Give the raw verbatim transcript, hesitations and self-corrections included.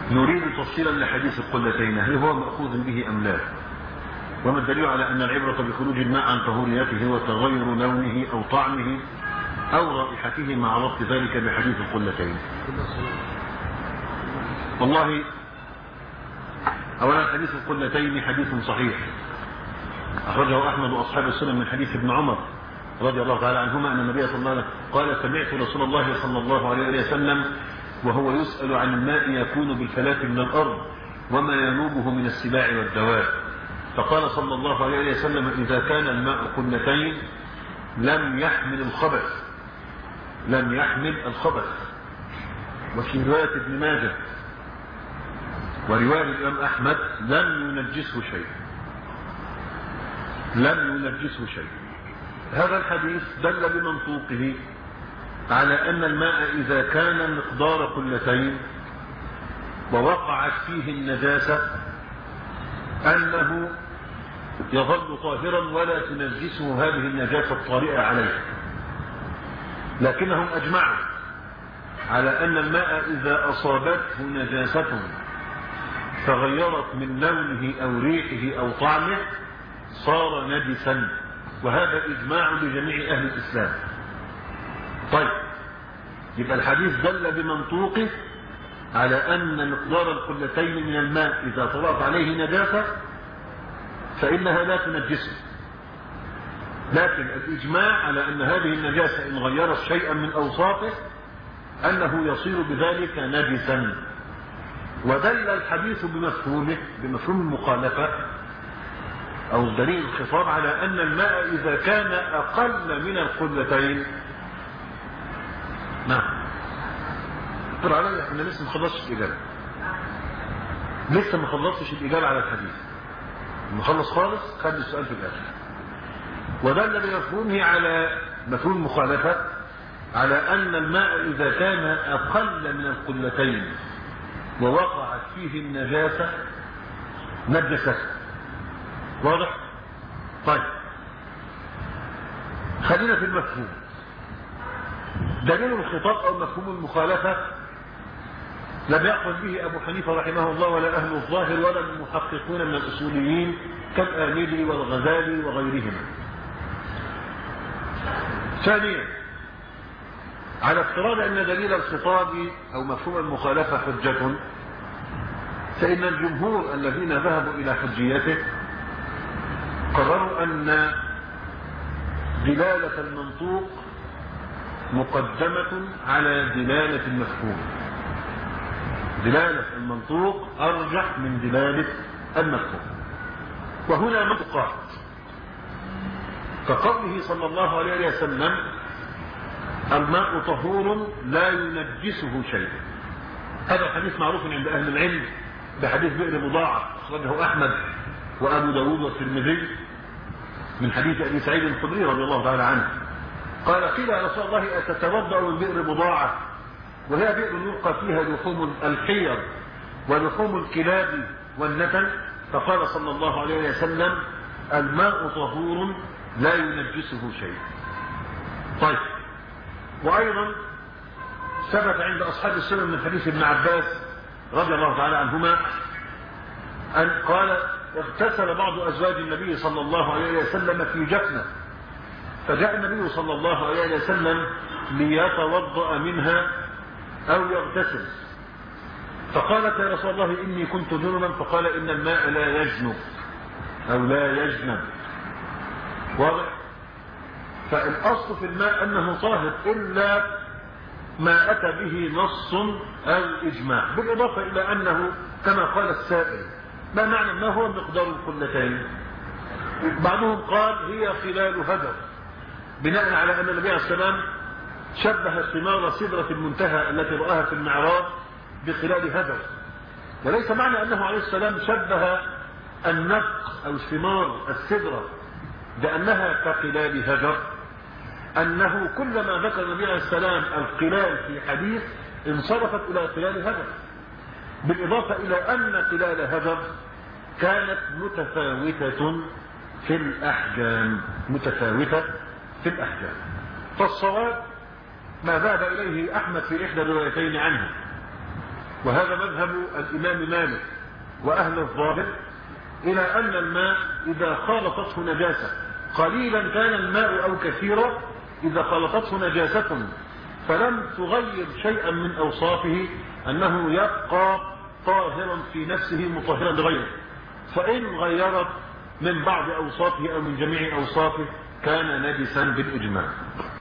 نريد تفصيلا لحديث القلتين، هل هو مأخوذ به أم لا؟ وما الدليل على أن العبرة بخروج الماء عن طهوريته وتغير لونه أو طعمه أو رائحته مع ربط ذلك بحديث القلتين؟ والله أولا حديث القلتين حديث صحيح أخرجه أحمد وأصحاب السنن من حديث ابن عمر رضي الله تعالى عنهما أن النبي صلى الله عليه وسلم قال: سمعت رسول الله صلى الله عليه وسلم وهو يسأل عن الماء يكون بالفلاة من الأرض وما ينوبه من السباع والدواب، فقال صلى الله عليه وسلم: إذا كان الماء قلتين لم يحمل الخبث لم يحمل الخبث. وفي رواية ابن ماجه ورواية الإمام أحمد: لم ينجسه شيء لم ينجسه شيء. هذا الحديث دل بمنطوقه على أن الماء إذا كان مقدار قلتين ووقعت فيه النجاسة أنه يظل طاهرا ولا تنجسه هذه النجاسة الطارئة عليه. لكنهم أجمعوا على أن الماء إذا أصابته نجاسة تغيرت من لونه أو ريحه أو طعمه صار نجسا، وهذا إجماع لجميع أهل الإسلام. طيب، يبقى الحديث دل بمنطوقه على أن مقدار القلتين من الماء إذا طلعت عليه نجاسة فإنها لا تنجسه، لكن الإجماع على أن هذه النجاسة إن غيرت شيئا من أوصافه أنه يصير بذلك نجسا. ودل الحديث بمفهومه بمفهوم المخالفة أو دليل الخطاب على أن الماء إذا كان أقل من القلتين. نعم، اقرأ علي، احنا لسه ما خلصتش الإجابة لسه ما خلصتش الإجابة على الحديث، نخلص خالص خلي السؤال في الآخر. ودل بمفهومه على مفهوم المخالفة على أن الماء إذا كان أقل من القلتين ووقعت فيه النجاسة نجسته. واضح؟ طيب، خلينا في المفهوم. دليل الخطاب أو مفهوم المخالفة لم يأخذ به أبو حنيفة رحمه الله ولا أهل الظاهر ولا المحققون من الأصوليين كالآملي والغزالي وغيرهما. ثانيا، على افتراض أن دليل الخطاب أو مفهوم المخالفة حجة، فإن الجمهور الذين ذهبوا إلى حجيته قرروا أن دلالة المنطوق مقدمة على دلالة المفهوم. دلالة المنطوق أرجح من دلالة المفهوم. وهنا منطقات كقوله صلى الله عليه وسلم: الماء طهور لا ينجسه شيء. هذا الحديث معروف عند أهل العلم بحديث بئر بضاعة أخرجه أحمد وأبو داود والترمذي من حديث أبي سعيد الخدري رضي الله تعالى عنه قال: قيل يا رسول الله أتتوضأ من بئر بضاعة وهي بئر يلقى فيها لحوم الحيض ولحوم الكلاب والنتن؟ فقال صلى الله عليه وسلم: الماء طهور لا ينجسه شيء. طيب، وأيضا ثبت عند أصحاب السنن من حديث ابن عباس رضي الله تعالى عنهما أن قال: اغتسل بعض أزواج النبي صلى الله عليه وسلم في جفنة، فجاء النبي صلى الله عليه وسلم ليتوضأ منها أو يغتسل، فقالت: يا رسول الله إني كنت جنبا، فقال: إن الماء لا يجنب أو لا يجنب. واضح؟ فالأصل في الماء أنه طاهر إلا ما أتى به نص أو إجماع، بالإضافة إلى أنه كما قال السائل: ما معنى ما هو مقدار القلتين؟ بعضهم قال: هي خلال هدر، بناء على أن النبي عليه السلام شبه ثمار سدرة المنتهى التي رآها في المعراج بخلال هدر، وليس معنى أنه عليه السلام شبه النق أو ثمار السدرة بأنها كخلال هدر، أنه كلما ذكر النبي عليه السلام القلال في حديث انصرفت إلى خلال هدر، بالإضافة إلى أن خلال هدر كانت متفاوتة في الأحجام متفاوتة في الأحجام. فالصواب ما ذهب إليه أحمد في إحدى الروايتين عنه، وهذا مذهب الإمام مالك وأهل الظاهر، إلى أن الماء إذا خالطته نجاسة قليلا كان الماء أو كثيرا، إذا خالطته نجاسة فلم تغير شيئا من أوصافه أنه يبقى طاهرا في نفسه مطهرا لغيره، فإن غيرت من بعض أوصافه أو من جميع أوصافه كان نجسا بالإجماع.